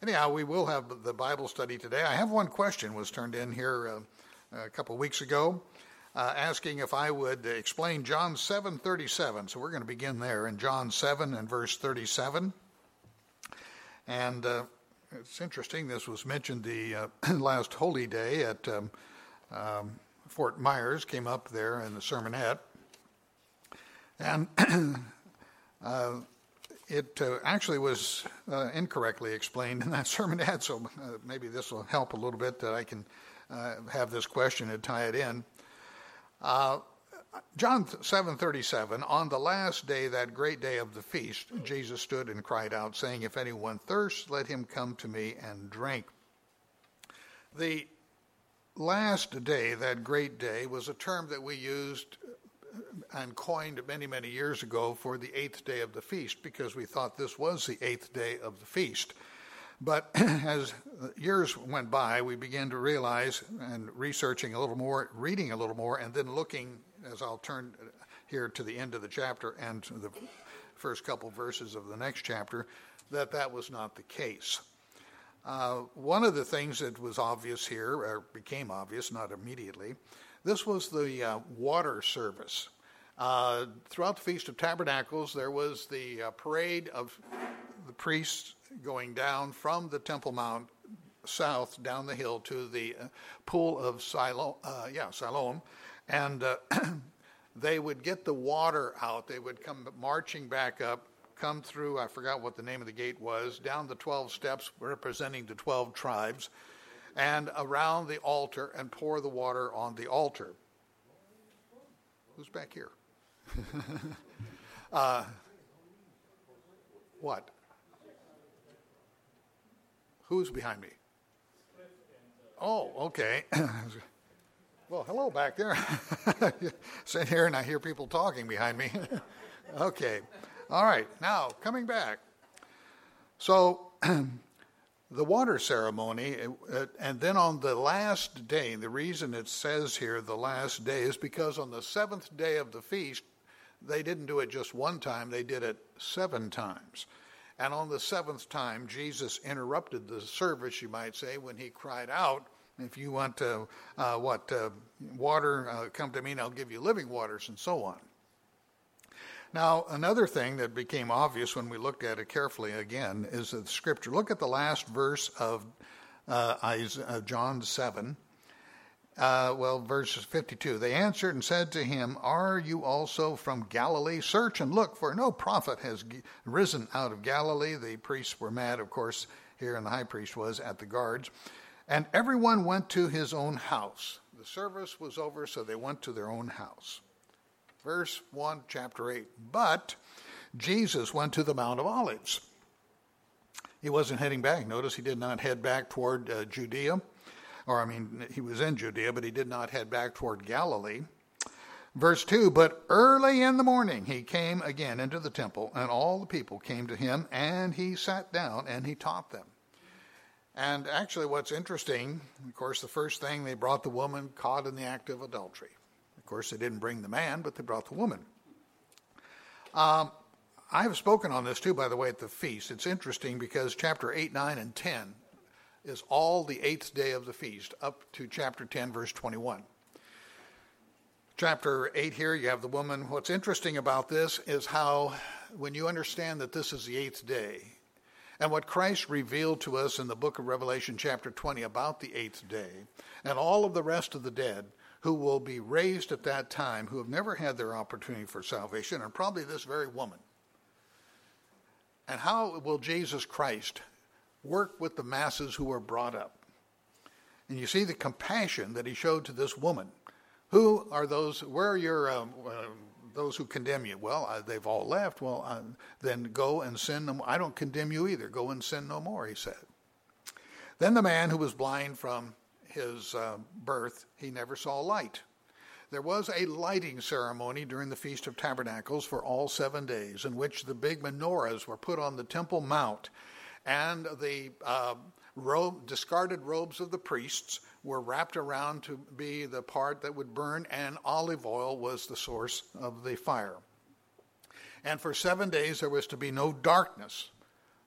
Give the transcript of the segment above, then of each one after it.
Anyhow, we will have the Bible study today. I have one question was turned in here a couple of weeks ago, asking if I would explain John 7:37. So we're going to begin there in John 7 and verse 37. And it's interesting, this was mentioned the last Holy Day at Fort Myers, came up there in the sermonette. And it actually was incorrectly explained in that sermonette, so maybe this will help a little bit that I can have this question and tie it in. John 7:37, on the last day, that great day of the feast, Jesus stood and cried out, saying, if anyone thirsts, let him come to me and drink. The last day, that great day, was a term that we used and coined many, many years ago for the eighth day of the feast, because we thought this was the eighth day of the feast. But as years went by, we began to realize, and researching a little more, reading a little more, and then looking, as I'll turn here to the end of the chapter and the first couple verses of the next chapter, that that was not the case. One of the things that was obvious here, or became obvious, not immediately, this was the water service. Throughout the Feast of Tabernacles, there was the parade of the priests going down from the Temple Mount south down the hill to the pool of Siloam, and they would get the water out. They would come marching back up, come through, I forgot what the name of the gate was, down the 12 steps representing the 12 tribes, and around the altar and pour the water on the altar. Who's back here? What? Who's behind me? Oh, okay. Well, hello back there. Sit here and I hear people talking behind me. Okay. All right. Now, coming back. So, the water ceremony, and then on the last day, the reason it says here the last day is because on the seventh day of the feast, they didn't do it just one time, they did it 7 times. And on the 7th time, Jesus interrupted the service, you might say, when he cried out, if you want water, come to me and I'll give you living waters, and so on. Now, another thing that became obvious when we looked at it carefully again is the scripture. Look at the last verse of John 7. Verse 52. They answered and said to him, are you also from Galilee? Search and look, for no prophet has risen out of Galilee. The priests were mad, of course, here, and the high priest was at the guards. And everyone went to his own house. The service was over, so they went to their own house. Verse 1, chapter 8. But Jesus went to the Mount of Olives. He wasn't heading back. Notice he did not head back toward Judea. He was in Judea, but he did not head back toward Galilee. Verse 2, but early in the morning he came again into the temple, and all the people came to him, and he sat down and he taught them. And actually what's interesting, of course, the first thing, they brought the woman caught in the act of adultery. Of course, they didn't bring the man, but they brought the woman. I have spoken on this too, by the way, at the feast. It's interesting because chapter 8, 9, and 10 is all the 8th day of the feast, up to chapter 10, verse 21. Chapter 8 here, you have the woman. What's interesting about this is how, when you understand that this is the 8th day, and what Christ revealed to us in the book of Revelation, chapter 20, about the 8th day, and all of the rest of the dead who will be raised at that time, who have never had their opportunity for salvation, and probably this very woman. And how will Jesus Christ work with the masses who are brought up? And you see the compassion that he showed to this woman. Who are those? Where are your those who condemn you? Well, they've all left. Well, then go and sin no more. I don't condemn you either. Go and sin no more, he said. Then the man who was blind from his birth, he never saw light. There was a lighting ceremony during the Feast of Tabernacles for all 7 days, in which the big menorahs were put on the Temple Mount, and the discarded robes of the priests were wrapped around to be the part that would burn, and olive oil was the source of the fire. And for 7 days there was to be no darkness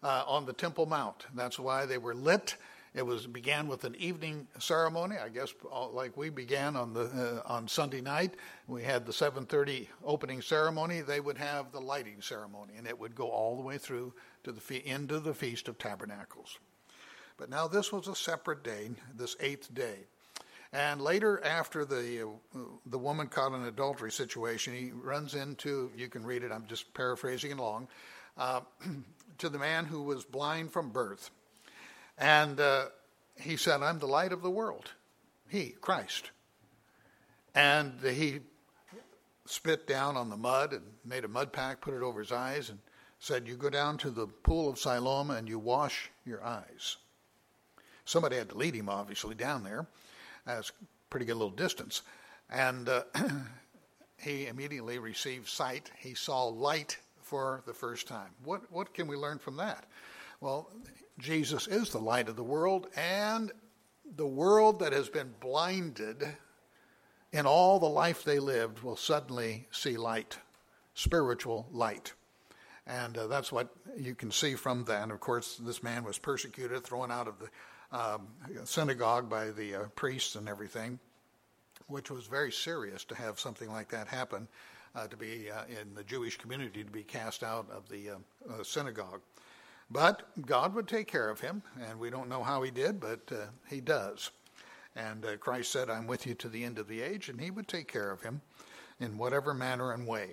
on the Temple Mount. That's why they were lit. It began with an evening ceremony, I guess, like we began on Sunday night. We had the 7:30 opening ceremony. They would have the lighting ceremony, and it would go all the way through to into the Feast of Tabernacles. But now this was a separate day, this 8th day. And later, after the woman caught in an adultery situation, he runs into, you can read it, I'm just paraphrasing it along, to the man who was blind from birth. And he said, I'm the light of the world. He, Christ. And he spit down on the mud and made a mud pack, put it over his eyes, and said, you go down to the pool of Siloam and you wash your eyes. Somebody had to lead him, obviously, down there. That's a pretty good little distance. And he immediately received sight. He saw light for the first time. What can we learn from that? Well, Jesus is the light of the world, and the world that has been blinded in all the life they lived will suddenly see light, spiritual light. And that's what you can see from that. And of course, this man was persecuted, thrown out of the synagogue by the priests and everything, which was very serious to have something like that happen, to be in the Jewish community, to be cast out of the synagogue. But God would take care of him, and we don't know how he did, but he does. And Christ said, I'm with you to the end of the age, and he would take care of him in whatever manner and way.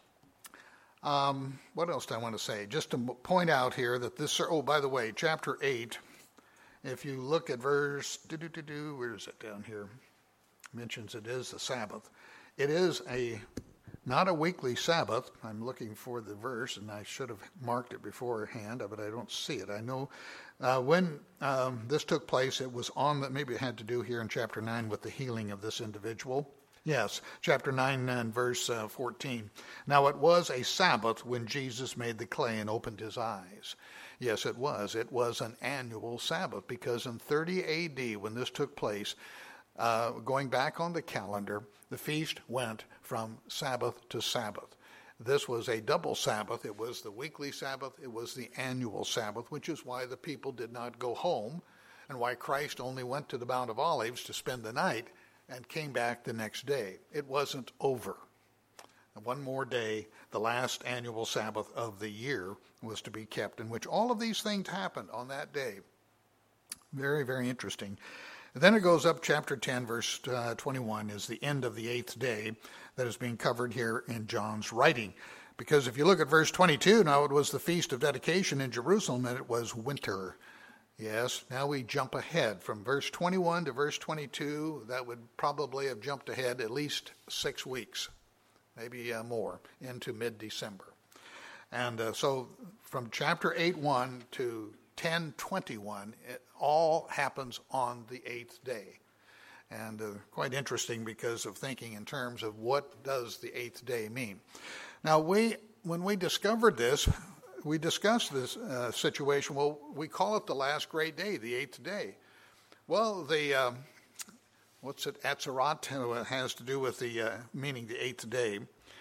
What else do I want to say? Just to point out here that this, by the way, chapter 8, if you look at verse, where is it down here? Mentions it is the Sabbath. It is not a weekly Sabbath. I'm looking for the verse, and I should have marked it beforehand, but I don't see it. I know when this took place, it was maybe it had to do here in chapter 9 with the healing of this individual. Yes, chapter 9 and verse 14. Now it was a Sabbath when Jesus made the clay and opened his eyes. Yes, it was. It was an annual Sabbath because in 30 A.D., when this took place, going back on the calendar, the feast went from Sabbath to Sabbath. This was a double Sabbath. It was the weekly Sabbath. It was the annual Sabbath, which is why the people did not go home and why Christ only went to the Mount of Olives to spend the night and came back the next day. It wasn't over. One more day, the last annual Sabbath of the year was to be kept, in which all of these things happened on that day. Very, very interesting. Then it goes up, chapter 10, verse 21, is the end of the 8th day that is being covered here in John's writing. Because if you look at verse 22, now it was the Feast of Dedication in Jerusalem, and it was winter. Yes, now we jump ahead from verse 21 to verse 22. That would probably have jumped ahead at least 6 weeks, maybe more, into mid-December. And so from chapter 8:1 to 10:21, it all happens on the 8th day. And quite interesting because of thinking in terms of what does the 8th day mean. Now, when we discovered this, we discussed this situation. Well, we call it the last great day, the 8th day. Well, the Atzerat has to do with the meaning the 8th day.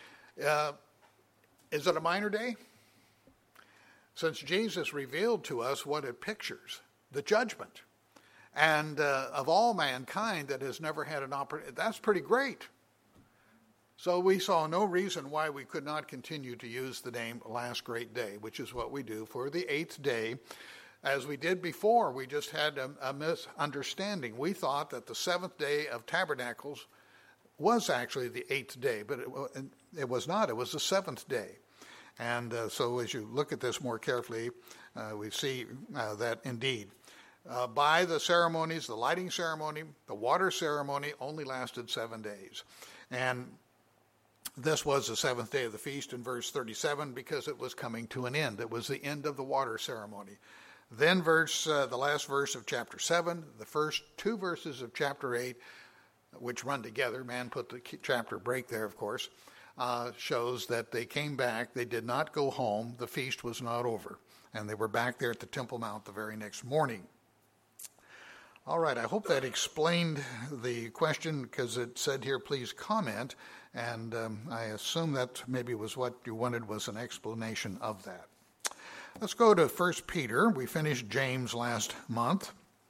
Is it a minor day? Since Jesus revealed to us what it pictures, the judgment, and of all mankind that has never had an opportunity, that's pretty great. So we saw no reason why we could not continue to use the name Last Great Day, which is what we do for the 8th day. As we did before, we just had a misunderstanding. We thought that the 7th day of Tabernacles was actually the 8th day, but it was not. It was the 7th day. And so as you look at this more carefully, we see that indeed, by the ceremonies, the lighting ceremony, the water ceremony only lasted 7 days. And this was the 7th day of the feast in verse 37 because it was coming to an end. It was the end of the water ceremony. Then the last verse of chapter 7, the first 2 verses of chapter 8, which run together, man put the chapter break there, of course, shows that they came back. They did not go home. The feast was not over. And they were back there at the Temple Mount the very next morning. All right, I hope that explained the question because it said here, please comment. And I assume that maybe was what you wanted was an explanation of that. Let's go to 1 Peter. We finished James last month.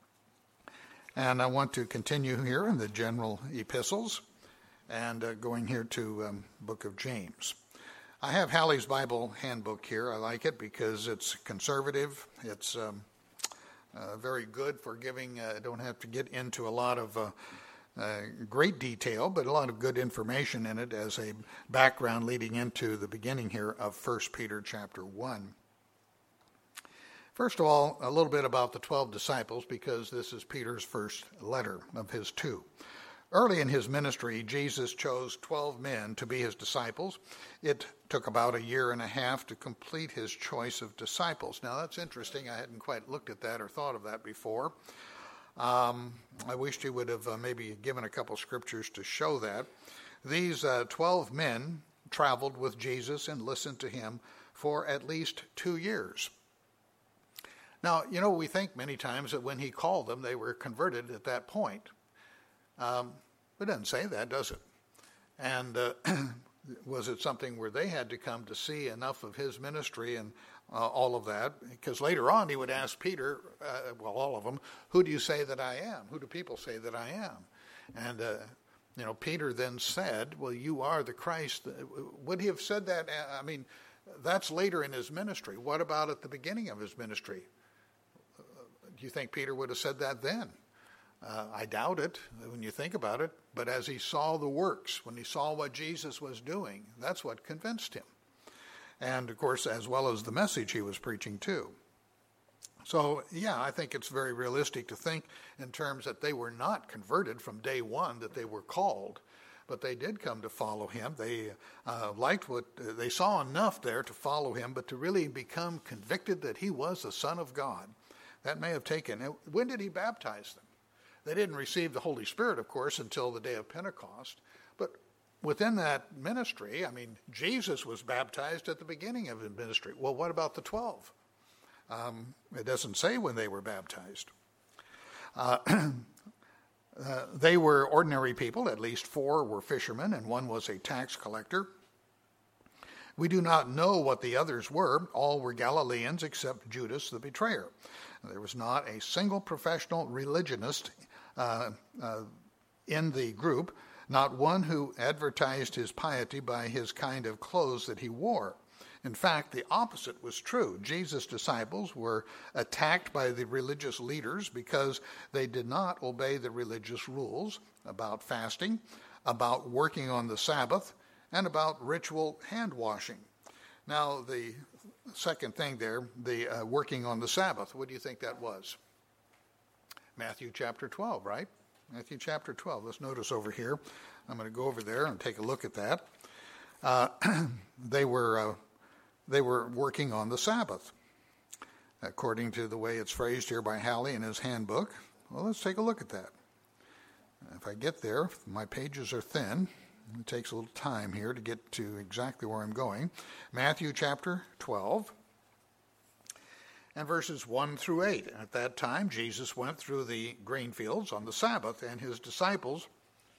And I want to continue here in the general epistles and going here to book of James. I have Halley's Bible handbook here. I like it because it's conservative. It's very good for giving, don't have to get into a lot of great detail, but a lot of good information in it as a background leading into the beginning here of 1 Peter chapter 1. First of all, a little bit about the 12 disciples, because this is Peter's first letter of his two. Early in his ministry, Jesus chose 12 men to be his disciples. It took about a year and a half to complete his choice of disciples. Now, that's interesting. I hadn't quite looked at that or thought of that before. I wished he would have maybe given a couple scriptures to show that. These 12 men traveled with Jesus and listened to him for at least 2 years. Now, we think many times that when he called them, they were converted at that point. It doesn't say that, does it? And was it something where they had to come to see enough of his ministry and all of that? Because later on he would ask Peter, all of them, who do you say that I am? Who do people say that I am? And, Peter then said, well, you are the Christ. Would he have said that? I mean, that's later in his ministry. What about at the beginning of his ministry? Do you think Peter would have said that then? I doubt it when you think about it. But as he saw the works, when he saw what Jesus was doing, that's what convinced him. And, of course, as well as the message he was preaching too. So, yeah, I think it's very realistic to think in terms that they were not converted from day one, that they were called. But they did come to follow him. They liked what they saw enough there to follow him, but to really become convicted that he was the Son of God. That may have taken. When did he baptize them? They didn't receive the Holy Spirit, of course, until the day of Pentecost. But within that ministry, Jesus was baptized at the beginning of his ministry. Well, what about the 12? It doesn't say when they were baptized. They were ordinary people. At least 4 were fishermen, and 1 was a tax collector. We do not know what the others were. All were Galileans except Judas the betrayer. There was not a single professional religionist in the group, not one who advertised his piety by his kind of clothes that he wore. In fact, the opposite was true. Jesus' disciples were attacked by the religious leaders because they did not obey the religious rules about fasting, about working on the Sabbath, and about ritual hand washing. Now, the second thing there, the working on the Sabbath, what do you think that was? Matthew chapter 12, right? Matthew chapter 12. Let's notice over here. I'm going to go over there and take a look at that. They were working on the Sabbath, according to the way it's phrased here by Halley in his handbook. Well, let's take a look at that. If I get there, my pages are thin. It takes a little time here to get to exactly where I'm going. Matthew chapter 12 and verses 1 through 8. At that time, Jesus went through the grain fields on the Sabbath, and his disciples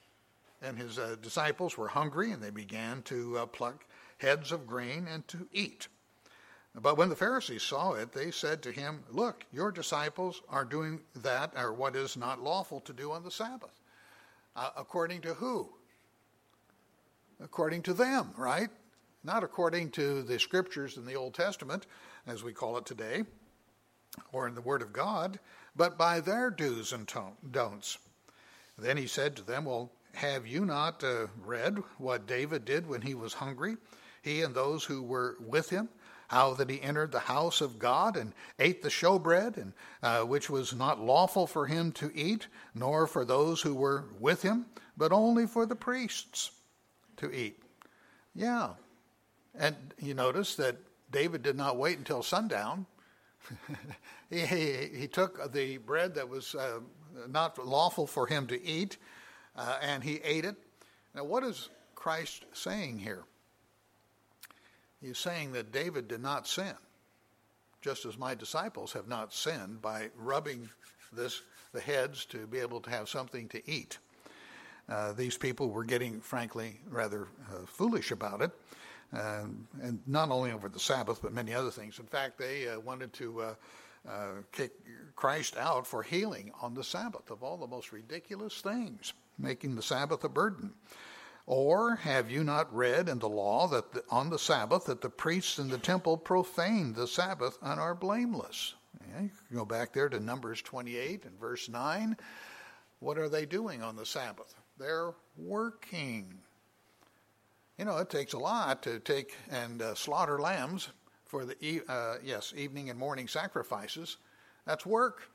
were hungry, and they began to pluck heads of grain and to eat. But when the Pharisees saw it, they said to him, "Look, your disciples are doing that, or what is not lawful to do on the Sabbath." According to who? According to them, right? Not according to the scriptures in the Old Testament, as we call it today, or in the Word of God, but by their do's and don'ts. Then he said to them, well, have you not read what David did when he was hungry, he and those who were with him, how that he entered the house of God and ate the showbread, and which was not lawful for him to eat, nor for those who were with him, but only for the priests to eat? Yeah. And you notice that David did not wait until sundown. He took the bread that was not lawful for him to eat, and he ate it. Now, what is Christ saying here? He's saying that David did not sin, just as my disciples have not sinned by rubbing the heads to be able to have something to eat. These people were getting, frankly, rather foolish about it. and not only over the Sabbath, but many other things. In fact, they wanted to kick Christ out for healing on the Sabbath, of all the most ridiculous things, making the Sabbath a burden. Or have you not read in the law that on the Sabbath that the priests in the temple profane the Sabbath and are blameless? Yeah, you can go back there to Numbers 28 and verse 9. What are they doing on the Sabbath? They're working. You know, it takes a lot to take and slaughter lambs for the evening and morning sacrifices. That's work.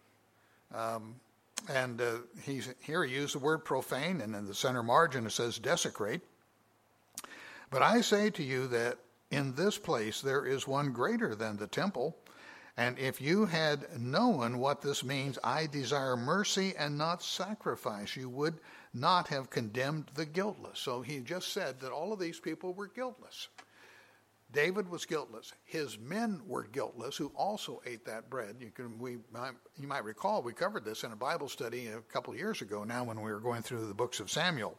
He used the word profane, and in the center margin it says desecrate. But I say to you that in this place there is one greater than the temple. And if you had known what this means, I desire mercy and not sacrifice, you would not have condemned the guiltless. So he just said that all of these people were guiltless. David was guiltless. His men were guiltless, who also ate that bread. You might recall we covered this in a Bible study a couple of years ago now when we were going through the books of Samuel.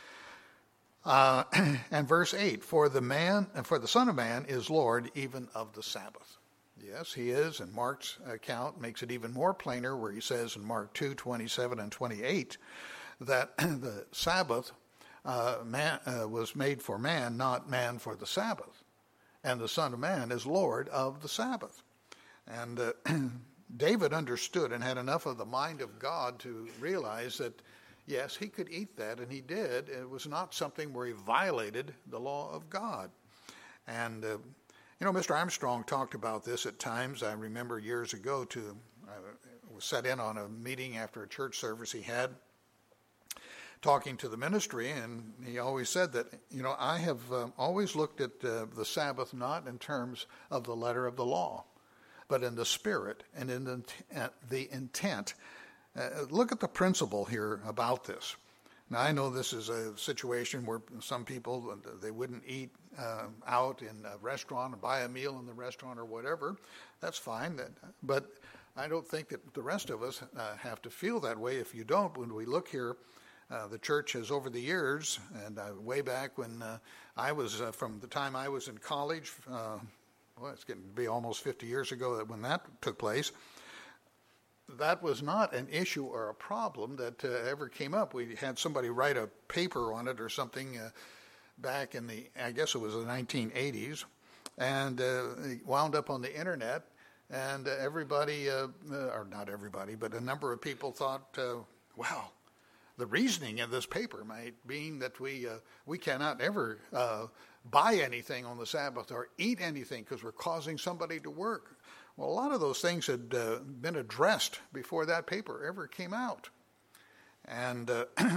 And verse 8, for the Son of Man is Lord even of the Sabbath. Yes, he is, and Mark's account makes it even more plainer where he says in Mark 2:27 and 28 that the Sabbath was made for man, not man for the Sabbath. And the Son of Man is Lord of the Sabbath. And David understood and had enough of the mind of God to realize that, yes, he could eat that, and he did. It was not something where he violated the law of God. And, Mr. Armstrong talked about this at times. I remember years ago, I was set in on a meeting after a church service he had, talking to the ministry, and he always said that, I have always looked at the Sabbath not in terms of the letter of the law, but in the spirit and in the intent. Look at the principle here about this. Now, I know this is a situation where some people, they wouldn't eat out in a restaurant or buy a meal in the restaurant or whatever. That's fine. But I don't think that the rest of us have to feel that way. If you don't, when we look here, the church has over the years, and way back when I was, from the time I was in college, it's getting to be almost 50 years ago when that took place, that was not an issue or a problem that ever came up. We had somebody write a paper on it or something back in I guess it was the 1980s, and it wound up on the internet, and everybody, or not everybody, but a number of people thought, wow, the reasoning in this paper might mean that we cannot ever buy anything on the Sabbath or eat anything because we're causing somebody to work. Well, a lot of those things had been addressed before that paper ever came out. And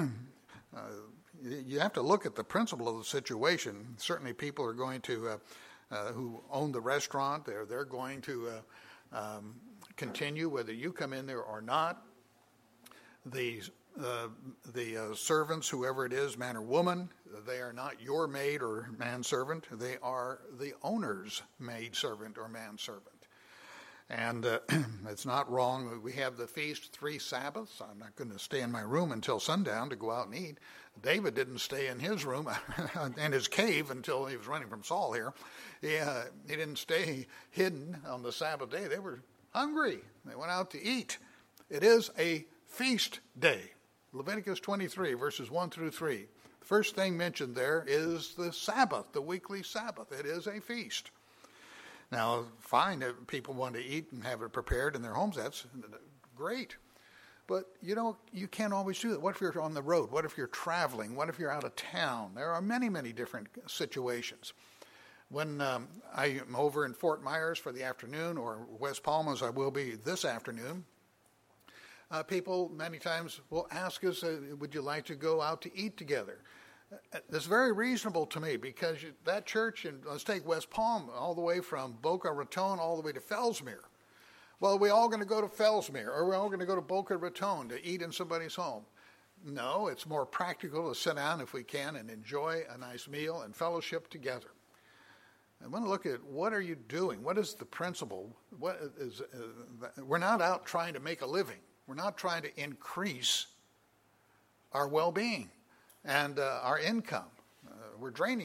you have to look at the principle of the situation. Certainly people are going to, who own the restaurant, they're going to continue whether you come in there or not. The servants, whoever it is, man or woman, they are not your maid or manservant. They are the owner's maidservant or manservant. And it's not wrong. We have the feast 3 Sabbaths. I'm not going to stay in my room until sundown to go out and eat. David didn't stay in his room, in his cave, until he was running from Saul here. He didn't stay hidden on the Sabbath day. They were hungry. They went out to eat. It is a feast day. Leviticus 23, verses 1 through 3. The first thing mentioned there is the Sabbath, the weekly Sabbath. It is a feast. Now, fine, if people want to eat and have it prepared in their homes, that's great. But, you can't always do that. What if you're on the road? What if you're traveling? What if you're out of town? There are many, many different situations. When I'm over in Fort Myers for the afternoon, or West Palm, as I will be this afternoon, people many times will ask us, would you like to go out to eat together? That's very reasonable to me, because that church, let's take West Palm, all the way from Boca Raton all the way to Fellsmere. Well, are we all going to go to Fellsmere, or are we all going to go to Boca Raton to eat in somebody's home? No, it's more practical to sit down if we can and enjoy a nice meal and fellowship together. I want to look at, what are you doing? What is the principle? We're not out trying to make a living. We're not trying to increase our well-being and our income. We're draining it.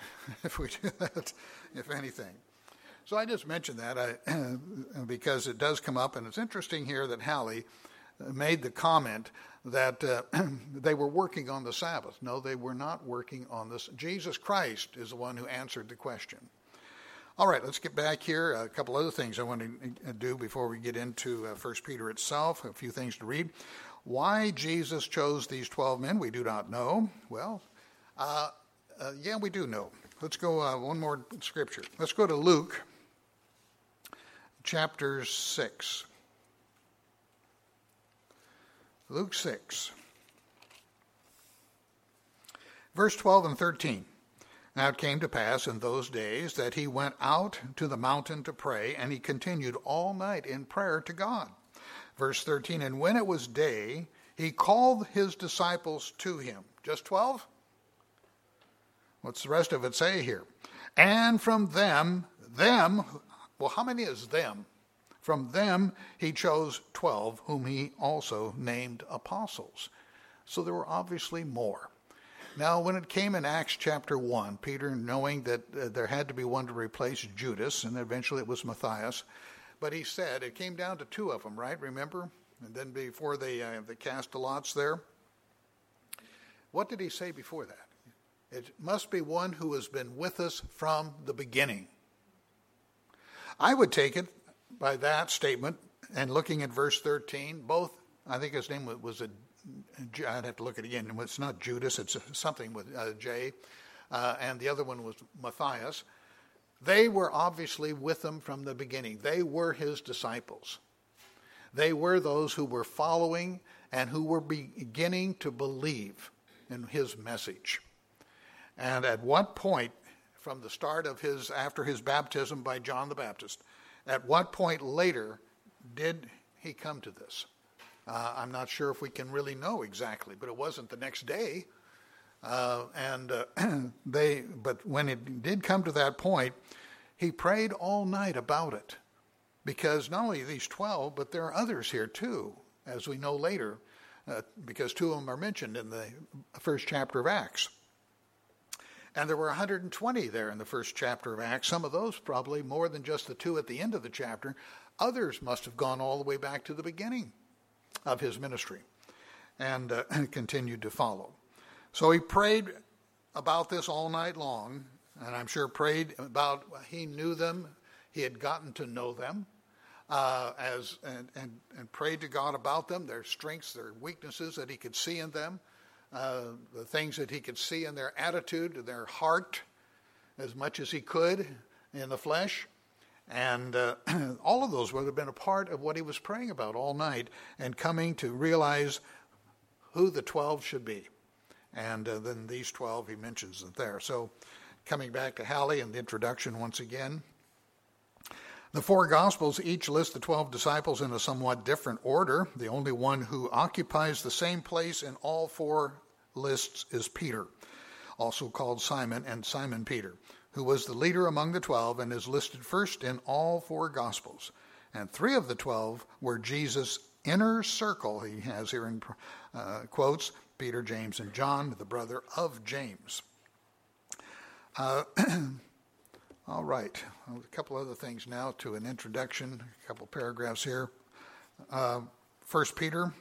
if we do that, if anything. So I just mentioned that because it does come up, and it's interesting here that Halley made the comment that they were working on the Sabbath. No, they were not working on this. Jesus Christ is the one who answered the question. All right, let's get back here. A couple other things I want to do before we get into 1 Peter itself, a few things to read. Why Jesus chose these 12 men, we do not know. Well, yeah, we do know. Let's go one more scripture. Let's go to Luke chapter 6. Luke 6, verse 12 and 13. Now it came to pass in those days that he went out to the mountain to pray, and he continued all night in prayer to God. Verse 13, and when it was day, he called his disciples to him. Just 12? What's the rest of it say here? And from them, well, how many is them? From them he chose 12, whom he also named apostles. So there were obviously more. Now, when it came in Acts chapter 1, Peter, knowing that there had to be one to replace Judas, and eventually it was Matthias, but he said, it came down to 2 of them, right? Remember? And then before they cast the lots there. What did he say before that? It must be one who has been with us from the beginning. I would take it by that statement, and looking at verse 13, both, I think his name was I'd have to look at it again. It's not Judas, it's something with J, and the other one was Matthias. They were obviously with him from the beginning. They were his disciples. They were those who were following and who were beginning to believe in his message. And at what point, from the start of after his baptism by John the Baptist, at what point later did he come to this? I'm not sure if we can really know exactly, but it wasn't the next day. But when it did come to that point, he prayed all night about it. Because not only these 12, but there are others here too, as we know later, because 2 of them are mentioned in the first chapter of Acts. And there were 120 there in the first chapter of Acts. Some of those probably more than just the 2 at the end of the chapter. Others must have gone all the way back to the beginning of his ministry and continued to follow. So he prayed about this all night long, and I'm sure prayed about, he knew them, he had gotten to know them, and prayed to God about them, their strengths, their weaknesses that he could see in them. The things that he could see in their attitude, their heart, as much as he could in the flesh. And all of those would have been a part of what he was praying about all night and coming to realize who the 12 should be. And then these 12, he mentions it there. So coming back to Halley and the introduction once again. The 4 Gospels each list the 12 disciples in a somewhat different order. The only one who occupies the same place in all 4 lists is Peter, also called Simon, and Simon Peter, who was the leader among the 12 and is listed first in all 4 Gospels. And 3 of the 12 were Jesus' inner circle, he has here in quotes, Peter, James, and John, the brother of James. All right, a couple other things now to an introduction, a couple paragraphs here. 1 Peter.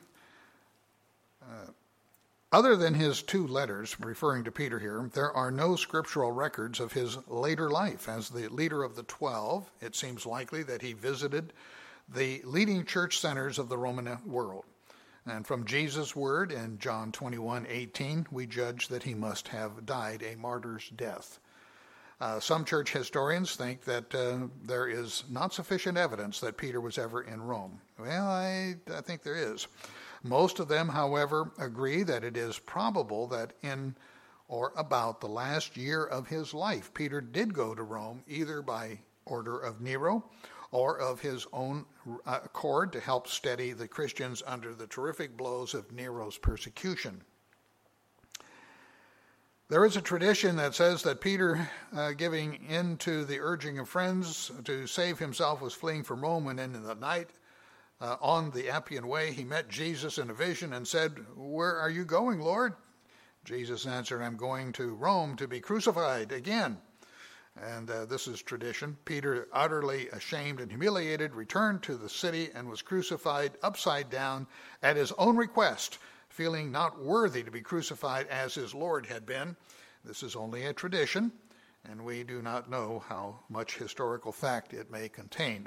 Other than his 2 letters, referring to Peter here, there are no scriptural records of his later life. As the leader of the 12, it seems likely that he visited the leading church centers of the Roman world. And from Jesus' word in John 21:18, we judge that he must have died a martyr's death. Some church historians think that there is not sufficient evidence that Peter was ever in Rome. Well, I think there is. Most of them, however, agree that it is probable that in or about the last year of his life, Peter did go to Rome, either by order of Nero or of his own accord to help steady the Christians under the terrific blows of Nero's persecution. There is a tradition that says that Peter, giving in to the urging of friends to save himself, was fleeing from Rome, and in the night on the Appian Way he met Jesus in a vision and said, "Where are you going, Lord?" Jesus answered, I'm going to Rome to be crucified again. And this is tradition. Peter, utterly ashamed and humiliated, returned to the city and was crucified upside down at his own request, feeling not worthy to be crucified as his Lord had been. This is only a tradition, and we do not know how much historical fact it may contain.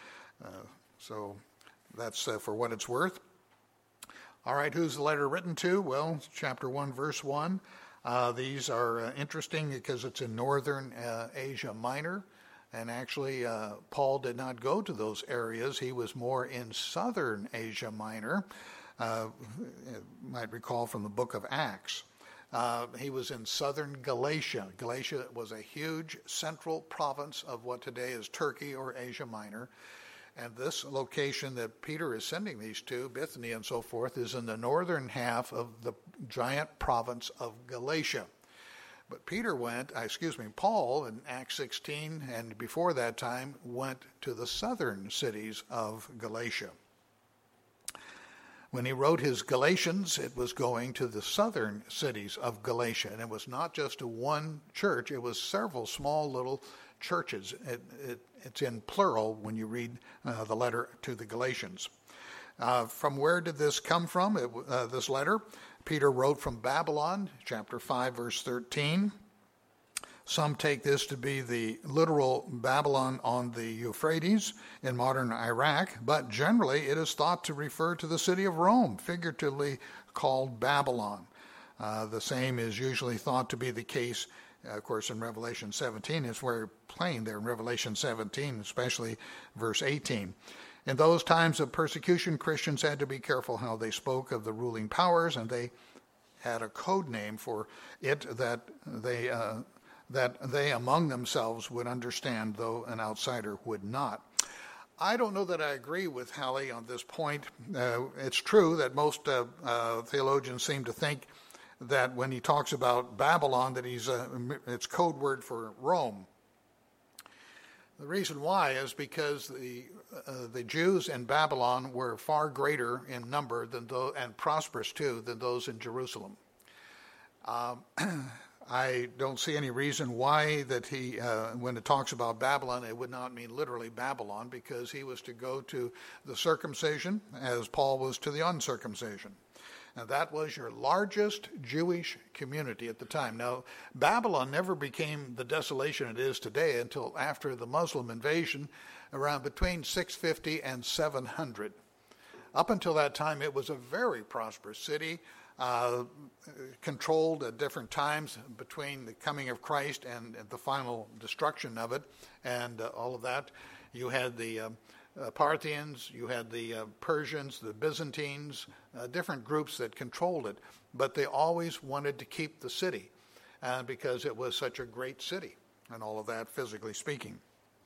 So that's for what it's worth. All right, who's the letter written to? Well, chapter 1, verse 1. These are interesting because it's in northern Asia Minor. And actually, Paul did not go to those areas. He was more in southern Asia Minor. You might recall from the book of Acts. He was in southern Galatia. Galatia was a huge central province of what today is Turkey or Asia Minor. And this location that Peter is sending these to, Bithynia and so forth, is in the northern half of the giant province of Galatia. But Paul in Acts 16 and before that time went to the southern cities of Galatia. When he wrote his Galatians, it was going to the southern cities of Galatia. And it was not just a one church, it was several small little churches. It's in plural when you read the letter to the Galatians. From where did this come from, this letter? Peter wrote from Babylon, chapter 5, verse 13. Some take this to be the literal Babylon on the Euphrates in modern Iraq, but generally it is thought to refer to the city of Rome, figuratively called Babylon. The same is usually thought to be the case, of course, in Revelation 17. It's very plain there in Revelation 17, especially verse 18. In those times of persecution, Christians had to be careful how they spoke of the ruling powers, and they had a code name for it that they among themselves would understand, though an outsider would not. I don't know that I agree with Halley on this point. It's true that most theologians seem to think that when he talks about Babylon, that it's code word for Rome. The reason why is because the Jews in Babylon were far greater in number and prosperous too than those in Jerusalem. I don't see any reason why that when it talks about Babylon, it would not mean literally Babylon, because he was to go to the circumcision as Paul was to the uncircumcision. Now, that was your largest Jewish community at the time. Now, Babylon never became the desolation it is today until after the Muslim invasion, around between 650 and 700. Up until that time, it was a very prosperous city, controlled at different times between the coming of Christ and the final destruction of it, and all of that. You had the Parthians, you had the Persians, the Byzantines, different groups that controlled it, but they always wanted to keep the city because it was such a great city and all of that, physically speaking.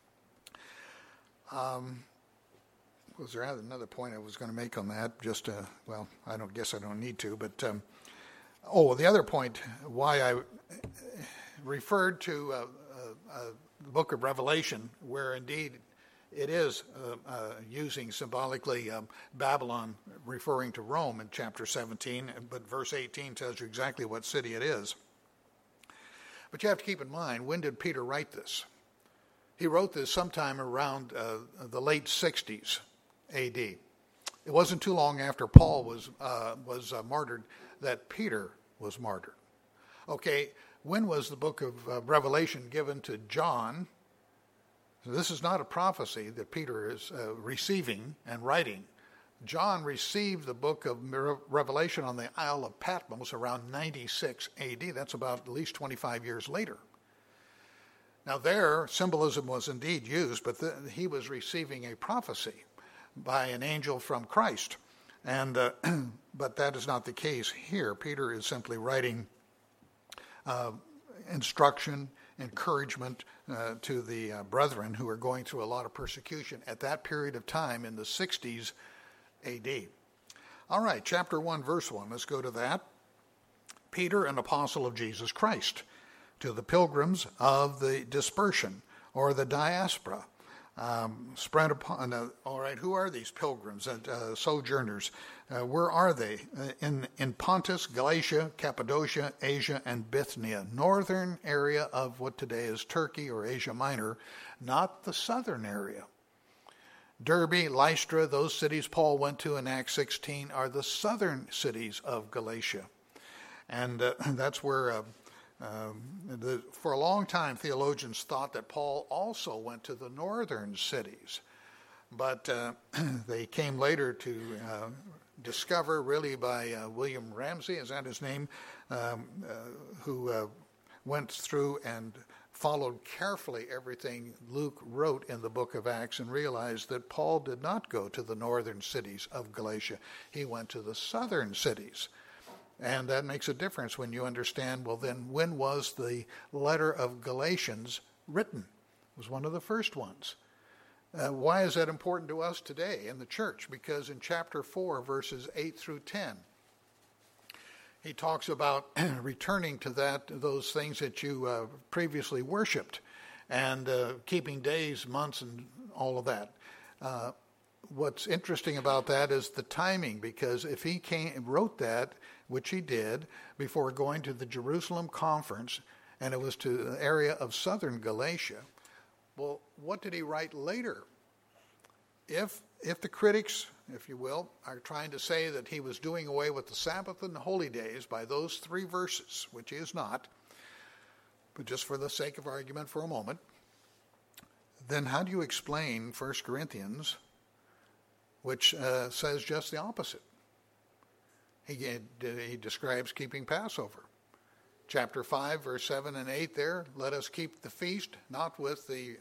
Was there another point I was going to make on that? I don't need to, but the other point why I referred to the book of Revelation, where indeed it is using symbolically Babylon, referring to Rome in chapter 17, but verse 18 tells you exactly what city it is. But you have to keep in mind, when did Peter write this? He wrote this sometime around the late 60s AD. It wasn't too long after Paul was martyred that Peter was martyred. Okay, when was the book of Revelation given to John? This is not a prophecy that Peter is receiving and writing. John received the book of Revelation on the Isle of Patmos around 96 AD. That's about at least 25 years later. Now there, symbolism was indeed used, but he was receiving a prophecy by an angel from Christ. And but that is not the case here. Peter is simply writing instruction, encouragement to the brethren who are going through a lot of persecution at that period of time in the 60s AD. All right, chapter 1, verse 1. Let's go to that. Peter, an apostle of Jesus Christ, to the pilgrims of the dispersion or the diaspora. spread upon. All right, who are these pilgrims and sojourners? Where are they? In Pontus, Galatia, Cappadocia, Asia, and Bithynia, northern area of what today is Turkey or Asia Minor, not the southern area. Derbe, Lystra, those cities Paul went to in Acts 16 are the southern cities of Galatia. And that's where, for a long time, theologians thought that Paul also went to the northern cities. But they came later to discover, really by William Ramsey, is that his name, who went through and followed carefully everything Luke wrote in the book of Acts and realized that Paul did not go to the northern cities of Galatia. He went to the southern cities. And that makes a difference when you understand, well, then when was the letter of Galatians written? It was one of the first ones. Why is that important to us today in the church? Because in chapter 4, verses 8 through 10, he talks about returning to those things that you previously worshipped, and keeping days, months, and all of that. What's interesting about that is the timing, because if he wrote that, which he did, before going to the Jerusalem conference, and it was to the area of southern Galatia, well, what did he write later? If the critics, if you will, are trying to say that he was doing away with the Sabbath and the holy days by those 3 verses, which he is not, but just for the sake of argument for a moment, then how do you explain 1 Corinthians, which says just the opposite? He describes keeping Passover. Chapter 5, verse 7 and 8 there, let us keep the feast, not with the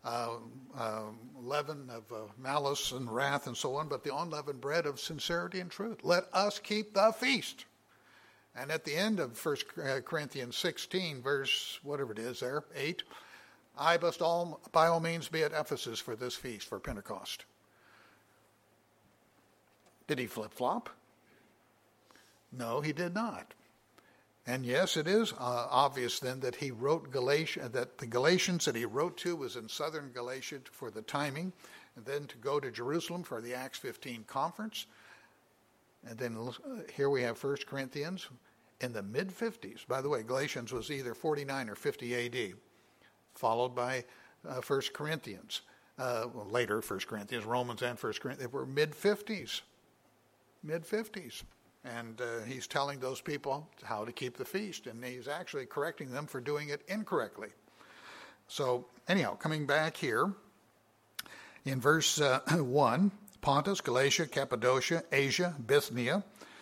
leaven of malice and wrath and so on, but the unleavened bread of sincerity and truth. Let us keep the feast. And at the end of 1 Corinthians 16, verse whatever it is there, 8, I must by all means be at Ephesus for this feast, for Pentecost. Did he flip-flop? No, he did not. And yes, it is obvious then that he wrote that the Galatians that he wrote to was in southern Galatia for the timing, and then to go to Jerusalem for the Acts 15 conference. And then here we have 1 Corinthians in the mid-50s. By the way, Galatians was either 49 or 50 AD, followed by 1 Corinthians. Later, 1 Corinthians, Romans and 1 Corinthians, they were mid-50s. Mid-50s. And he's telling those people how to keep the feast, and he's actually correcting them for doing it incorrectly. So anyhow, coming back here, in verse 1, Pontus, Galatia, Cappadocia, Asia, Bithynia,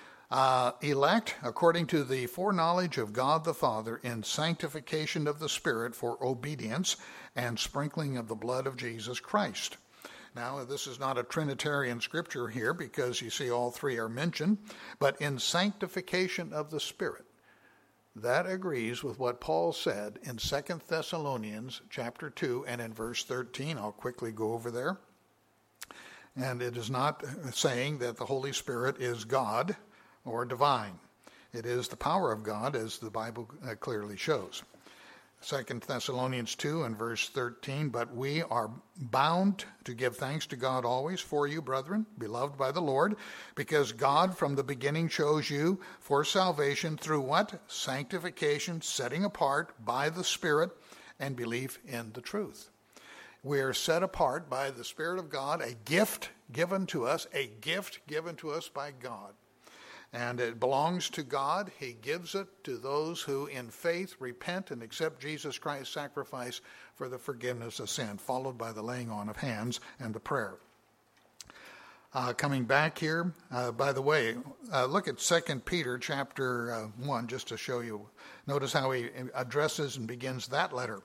elect according to the foreknowledge of God the Father in sanctification of the Spirit for obedience and sprinkling of the blood of Jesus Christ. Now, this is not a Trinitarian scripture here because you see all 3 are mentioned, but in sanctification of the Spirit. That agrees with what Paul said in 2 Thessalonians chapter 2 and in verse 13. I'll quickly go over there. And it is not saying that the Holy Spirit is God or divine. It is the power of God, as the Bible clearly shows. 2 Thessalonians 2 and verse 13, but we are bound to give thanks to God always for you, brethren, beloved by the Lord, because God from the beginning chose you for salvation through what? Sanctification, setting apart by the Spirit, and belief in the truth. We are set apart by the Spirit of God, a gift given to us by God. And it belongs to God. He gives it to those who in faith repent and accept Jesus Christ's sacrifice for the forgiveness of sin, followed by the laying on of hands and the prayer. Coming back here, by the way, look at 2 Peter chapter 1, just to show you. Notice how he addresses and begins that letter.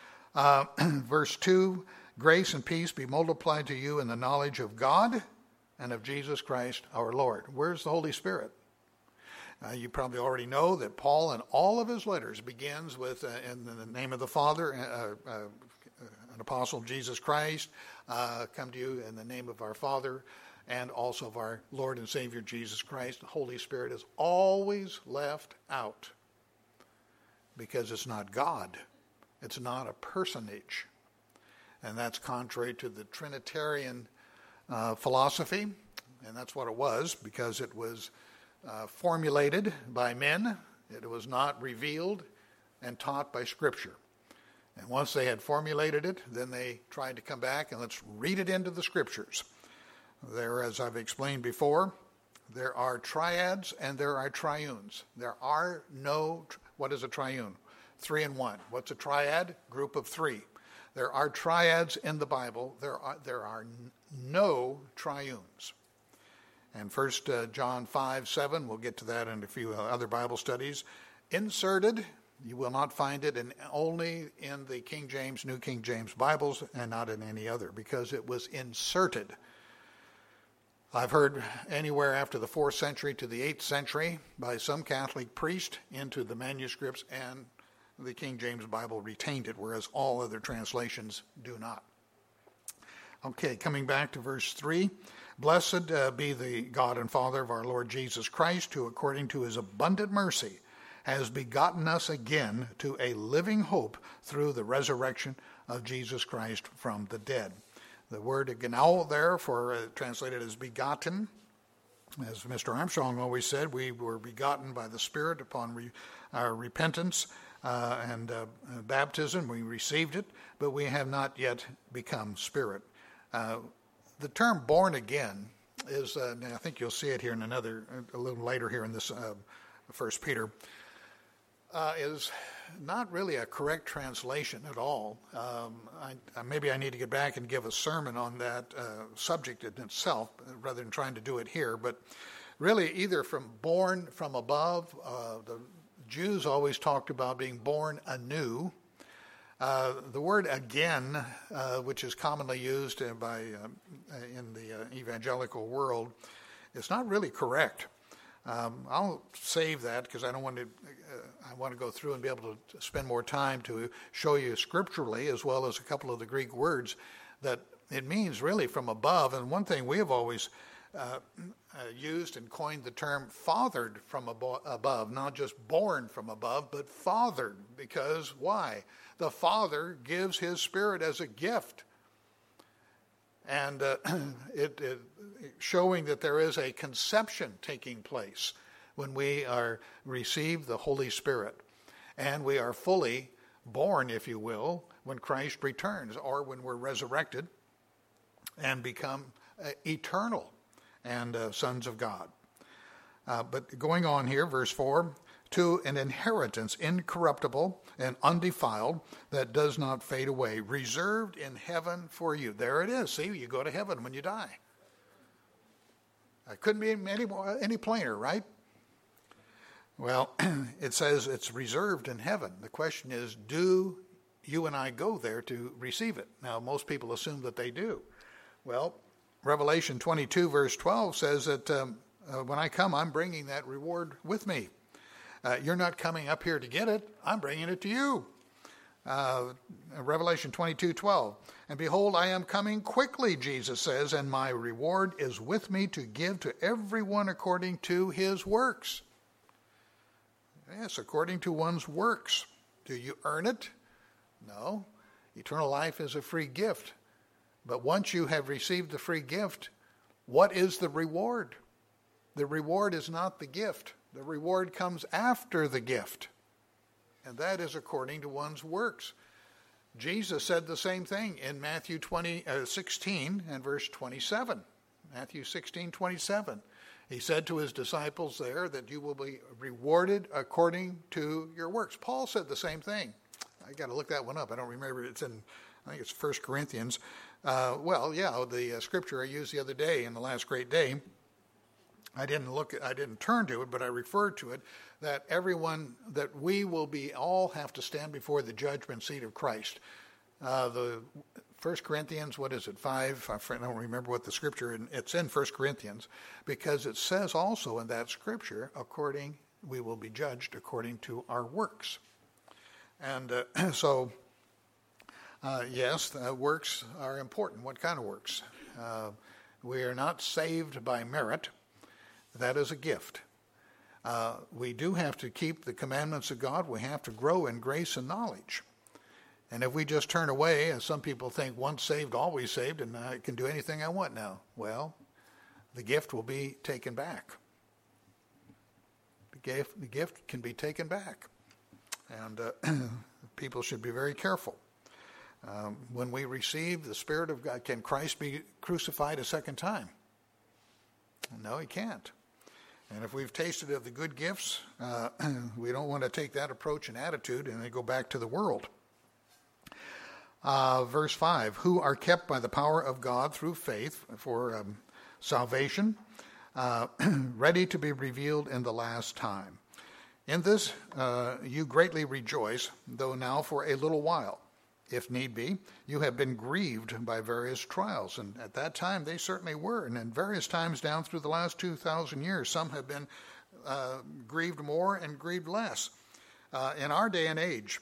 Verse 2, grace and peace be multiplied to you in the knowledge of God and of Jesus Christ our Lord. Where's the Holy Spirit? You probably already know that Paul in all of his letters begins with, in the name of the Father, an apostle of Jesus Christ, come to you in the name of our Father, and also of our Lord and Savior Jesus Christ. The Holy Spirit is always left out because it's not God. It's not a personage. and that's contrary to the Trinitarian philosophy, and that's what it was, because it was formulated by men. It was not revealed and taught by Scripture. And once they had formulated it, then they tried to come back and let's read it into the Scriptures. There, as I've explained before, there are triads and there are triunes. There are no, what is a triune? 3 in 1. What's a triad? Group of 3. There are triads in the Bible. There are no triunes. And 1 John 5:7, we'll get to that in a few other Bible studies. Inserted, you will not find it only in the King James, New King James Bibles, and not in any other, because it was inserted. I've heard anywhere after the 4th century to the 8th century by some Catholic priest into the manuscripts, and the King James Bible retained it, whereas all other translations do not. Okay, coming back to verse 3. Blessed be the God and Father of our Lord Jesus Christ, who according to his abundant mercy has begotten us again to a living hope through the resurrection of Jesus Christ from the dead. The word genao there, translated as begotten, as Mr. Armstrong always said, we were begotten by the Spirit upon our repentance and baptism. We received it, but we have not yet become spirit. The term born again is, I think you'll see it here in a little later here in this 1 Peter, is not really a correct translation at all. Maybe I need to get back and give a sermon on that subject in itself rather than trying to do it here. But really, either from born from above, the Jews always talked about being born anew. The word again, which is commonly used in the evangelical world, is not really correct. I'll save that because I want to go through and be able to spend more time to show you scripturally, as well as a couple of the Greek words, that it means really from above. And one thing we have always used and coined the term fathered from above, not just born from above, but fathered. Because why? The Father gives his Spirit as a gift. And it showing that there is a conception taking place when we receive the Holy Spirit. And we are fully born, if you will, when Christ returns, or when we're resurrected and become eternal and sons of God. But going on here, verse 4, to an inheritance incorruptible and undefiled that does not fade away, reserved in heaven for you. There it is. See, you go to heaven when you die. It couldn't be any plainer, right? Well, it says it's reserved in heaven. The question is, do you and I go there to receive it? Now, most people assume that they do. Well, Revelation 22, verse 12 says that when I come, I'm bringing that reward with me. You're not coming up here to get it. I'm bringing it to you. Revelation 22:12. And behold, I am coming quickly, Jesus says, and my reward is with me to give to everyone according to his works. Yes, according to one's works. Do you earn it? No. Eternal life is a free gift. But once you have received the free gift, what is the reward? The reward is not the gift. The reward comes after the gift. And that is according to one's works. Jesus said the same thing in Matthew 16 and verse 27. Matthew 16:27. He said to his disciples there that you will be rewarded according to your works. Paul said the same thing. I got to look that one up. I don't remember. I think it's 1 Corinthians. The scripture I used the other day in the last great day. I didn't turn to it, but I referred to it, that we will all have to stand before the judgment seat of Christ. The 1 Corinthians, 5? I don't remember what the scripture, it's in 1 Corinthians, because it says also in that scripture, we will be judged according to our works. And yes, works are important. What kind of works? We are not saved by merit. That is a gift. We do have to keep the commandments of God. We have to grow in grace and knowledge. And if we just turn away, as some people think, once saved, always saved, and I can do anything I want now, well, the gift will be taken back. The gift can be taken back. And people should be very careful. When we receive the Spirit of God, can Christ be crucified a second time? No, he can't. And if we've tasted of the good gifts, we don't want to take that approach and attitude and then go back to the world. Verse 5, who are kept by the power of God through faith for salvation, ready to be revealed in the last time. In this you greatly rejoice, though now for a little while, if need be, you have been grieved by various trials. And at that time they certainly were. And in various times down through the last 2,000 years, some have been grieved more and grieved less. In our day and age,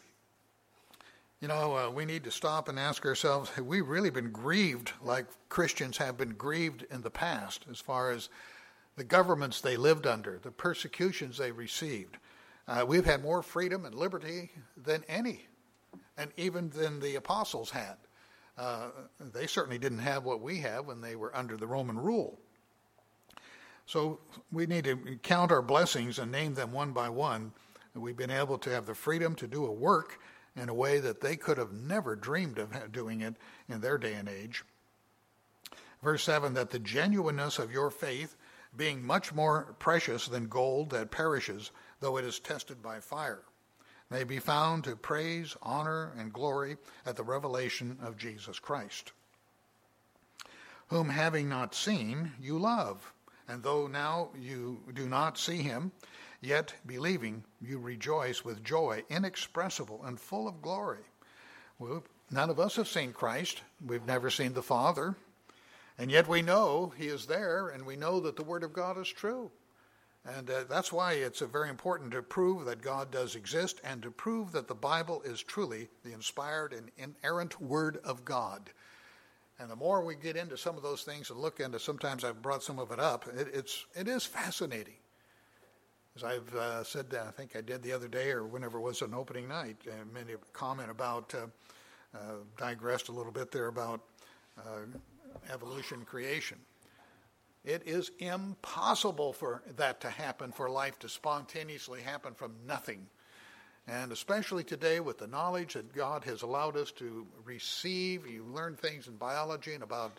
we need to stop and ask ourselves, have we really been grieved like Christians have been grieved in the past, as far as the governments they lived under, the persecutions they received? We've had more freedom and liberty than any, and even than the apostles had. They certainly didn't have what we have when they were under the Roman rule. So we need to count our blessings and name them one by one. We've been able to have the freedom to do a work in a way that they could have never dreamed of doing it in their day and age. Verse 7, that the genuineness of your faith, being much more precious than gold that perishes, though it is tested by fire, may be found to praise, honor, and glory at the revelation of Jesus Christ, whom having not seen, you love. And though now you do not see him, yet believing, you rejoice with joy inexpressible and full of glory. Well, none of us have seen Christ. We've never seen the Father. And yet we know he is there, and we know that the Word of God is true. And that's why it's very important to prove that God does exist and to prove that the Bible is truly the inspired and inerrant Word of God. And the more we get into some of those things and look into, sometimes I've brought some of it up, it is fascinating. As I've said, I think I did the other day or whenever it was an opening night, made a comment about, digressed a little bit there about evolution, creation. It is impossible for that to happen, for life to spontaneously happen from nothing. And especially today with the knowledge that God has allowed us to receive, you learn things in biology and about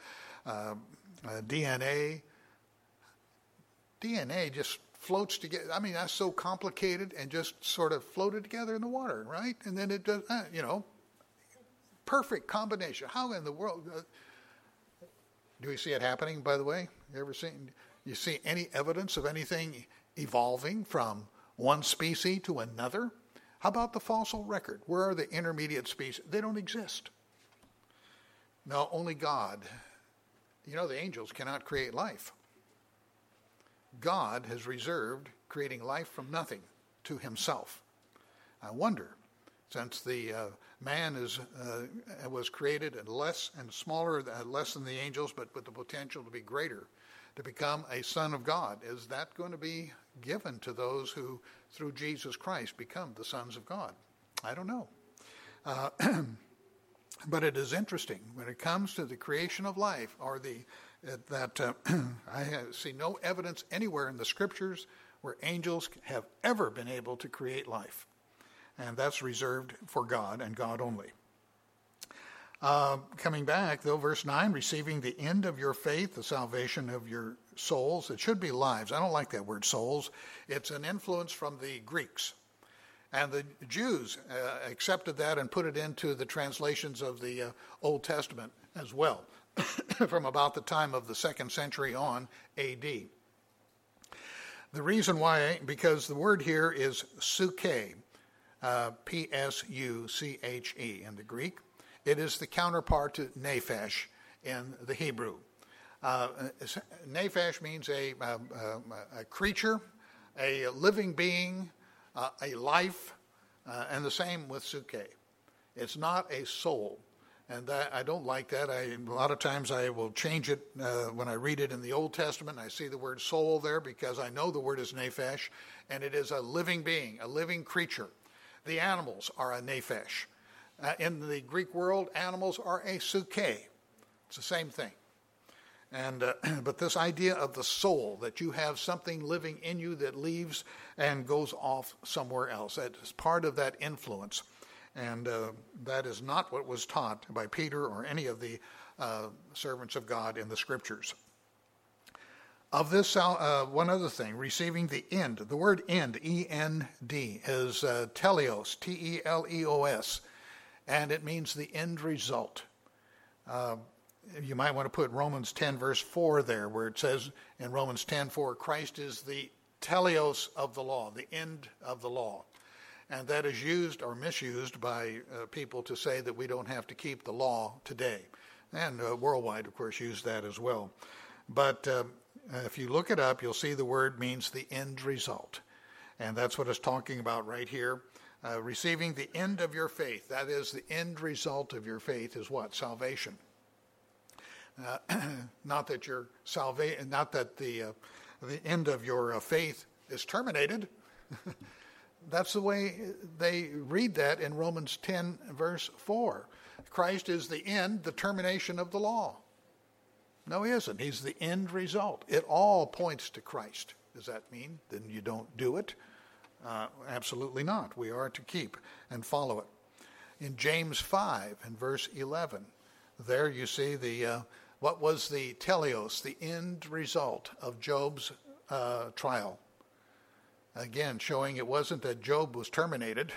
DNA. DNA just floats together. I mean, that's so complicated and just sort of floated together in the water, right? And then it does, perfect combination. How in the world... do we see it happening, by the way? You see any evidence of anything evolving from one species to another? How about the fossil record? Where are the intermediate species? They don't exist. No, only God. The angels cannot create life. God has reserved creating life from nothing to himself. I wonder, since the man was created and less and smaller, less than the angels, but with the potential to be greater, to become a son of God, is that going to be given to those who, through Jesus Christ, become the sons of God? I don't know. But it is interesting when it comes to the creation of life, or I see no evidence anywhere in the Scriptures where angels have ever been able to create life. And that's reserved for God and God only. Coming back, though, verse 9, receiving the end of your faith, the salvation of your souls. It should be lives. I don't like that word souls. It's an influence from the Greeks. And the Jews accepted that and put it into the translations of the Old Testament as well, from about the time of the 2nd century on A.D. The reason why, because the word here is psuche, P-S-U-C-H-E in the Greek. It is the counterpart to nephesh in the Hebrew. Nephesh means a creature, a living being, a life, and the same with psuche. It's not a soul. And I don't like that. A lot of times I will change it when I read it in the Old Testament. I see the word soul there because I know the word is nephesh, and it is a living being, a living creature. The animals are a nephesh. In the Greek world, animals are a psyche. It's the same thing. And but this idea of the soul, that you have something living in you that leaves and goes off somewhere else, that is part of that influence. And that is not what was taught by Peter or any of the servants of God in the Scriptures. Of this, one other thing, receiving the end. The word end, E-N-D, is teleos, T-E-L-E-O-S, and it means the end result. You might want to put Romans 10 verse 4 there, where it says in Romans 10:4, Christ is the teleos of the law, the end of the law. And that is used or misused by people to say that we don't have to keep the law today. And worldwide, of course, use that as well. But if you look it up, you'll see the word means the end result. And that's what it's talking about right here. Receiving the end of your faith. That is, the end result of your faith is what? Salvation. Not that your salvation, not that the end of your faith is terminated. That's the way they read that in Romans 10 verse 4. Christ is the end, the termination of the law. No, he isn't. He's the end result. It all points to Christ. Does that mean then you don't do it? Absolutely not. We are to keep and follow it. In James 5 and verse 11, there you see the what was the teleos, the end result of Job's trial. Again, showing it wasn't that Job was terminated.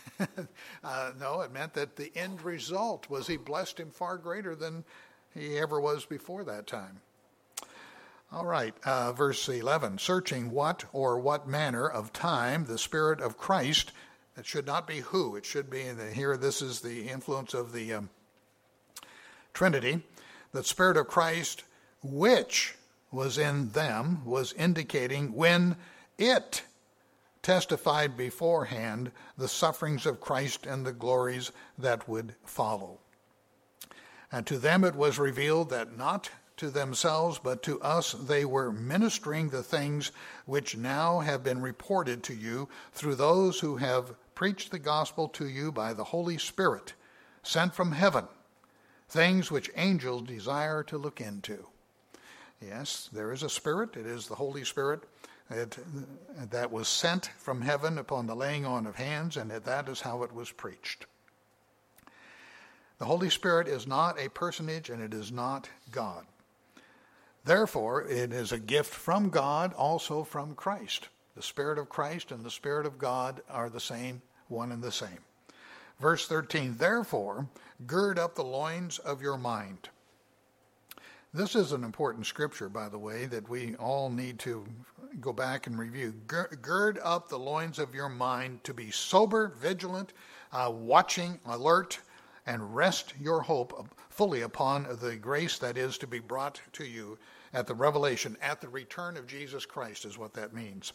No, it meant that the end result was he blessed him far greater than he ever was before that time. All right, verse 11, searching what or what manner of time the Spirit of Christ, it should not be who, it should be, here this is the influence of the Trinity, the Spirit of Christ which was in them was indicating when it testified beforehand the sufferings of Christ and the glories that would follow. And to them it was revealed that not to themselves, but to us they were ministering the things which now have been reported to you through those who have preached the gospel to you by the Holy Spirit, sent from heaven, things which angels desire to look into. Yes, there is a Spirit. It is the Holy Spirit that was sent from heaven upon the laying on of hands, and that is how it was preached. The Holy Spirit is not a personage, and it is not God. Therefore, it is a gift from God, also from Christ. The Spirit of Christ and the Spirit of God are the same, one and the same. Verse 13, therefore, gird up the loins of your mind. This is an important scripture, by the way, that we all need to go back and review. Gird up the loins of your mind to be sober, vigilant, watching, alert, and rest your hope fully upon the grace that is to be brought to you at the revelation, at the return of Jesus Christ is what that means.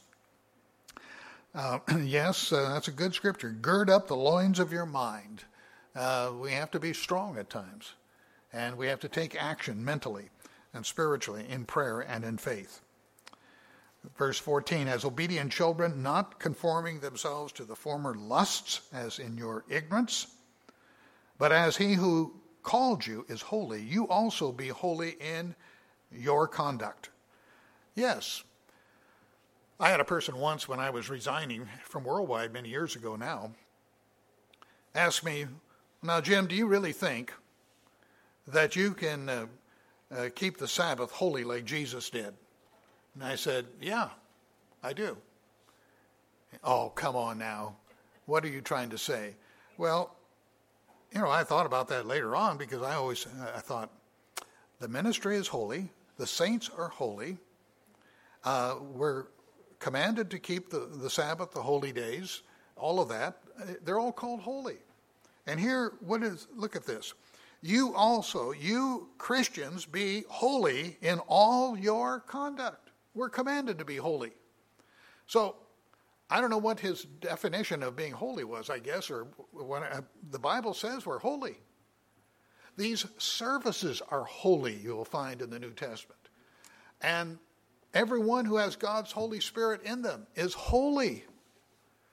Yes, that's a good scripture. Gird up the loins of your mind. We have to be strong at times, and we have to take action mentally and spiritually in prayer and in faith. Verse 14, as obedient children, not conforming themselves to the former lusts as in your ignorance, but as he who called you is holy, you also be holy in your conduct. Yes. I had a person once when I was resigning from Worldwide many years ago now, ask me, now Jim, do you really think that you can keep the Sabbath holy like Jesus did? And I said, yeah, I do. Oh, come on now. What are you trying to say? Well, I thought about that later on because I thought the ministry is holy. The saints are holy. We're commanded to keep the Sabbath, the holy days, all of that. They're all called holy. And here, look at this. You also, you Christians, be holy in all your conduct. We're commanded to be holy. So, I don't know what his definition of being holy was, I guess, or when the Bible says we're holy. These services are holy, you'll find in the New Testament. And everyone who has God's Holy Spirit in them is holy.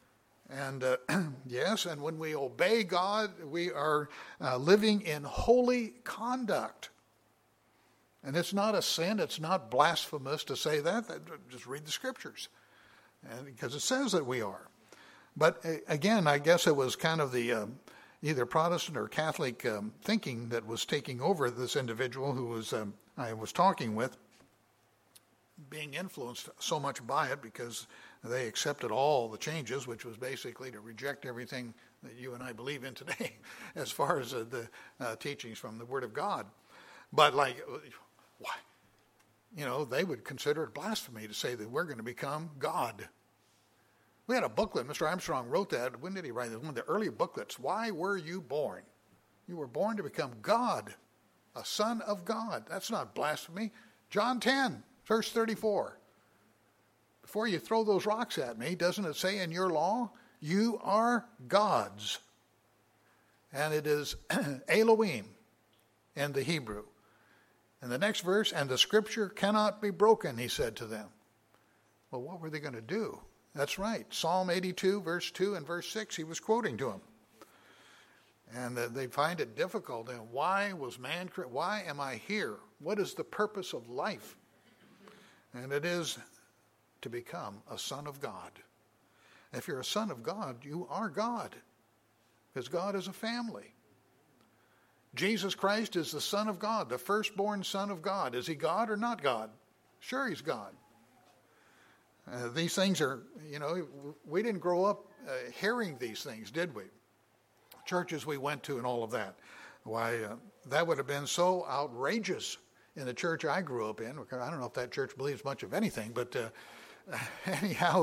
And yes, and when we obey God, we are living in holy conduct. And it's not a sin, it's not blasphemous to say that. Just read the scriptures, and because it says that we are. But again, I guess it was kind of the either Protestant or Catholic thinking that was taking over this individual who was I was talking with, being influenced so much by it because they accepted all the changes, which was basically to reject everything that you and I believe in today as far as the teachings from the Word of God. But like, why? You know, they would consider it blasphemy to say that we're going to become God. We had a booklet, Mr. Armstrong wrote that. When did he write it? One of the early booklets. Why were you born? You were born to become God, a son of God. That's not blasphemy. John 10, verse 34. Before you throw those rocks at me, doesn't it say in your law, you are gods? And it is Elohim in the Hebrew. And the next verse, and the scripture cannot be broken, he said to them. Well, what were they going to do? That's right. Psalm 82, verse 2 and verse 6, he was quoting to them. And they find it difficult. And why was man created? Why am I here? What is the purpose of life? And it is to become a son of God. If you're a son of God, you are God. Because God is a family. Jesus Christ is the Son of God, the firstborn Son of God. Is he God or not God? Sure, he's God. These things are, you know, we didn't grow up hearing these things, did we? Churches we went to and all of that. Why, that would have been so outrageous in the church I grew up in. I don't know if that church believes much of anything, but anyhow,